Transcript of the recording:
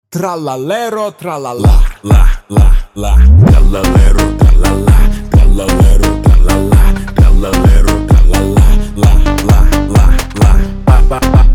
Trallallero, trallallà. La, trallallero, trallallà, trallallero, trallallà, trallallero, trallallà, la, pa, pa, pa.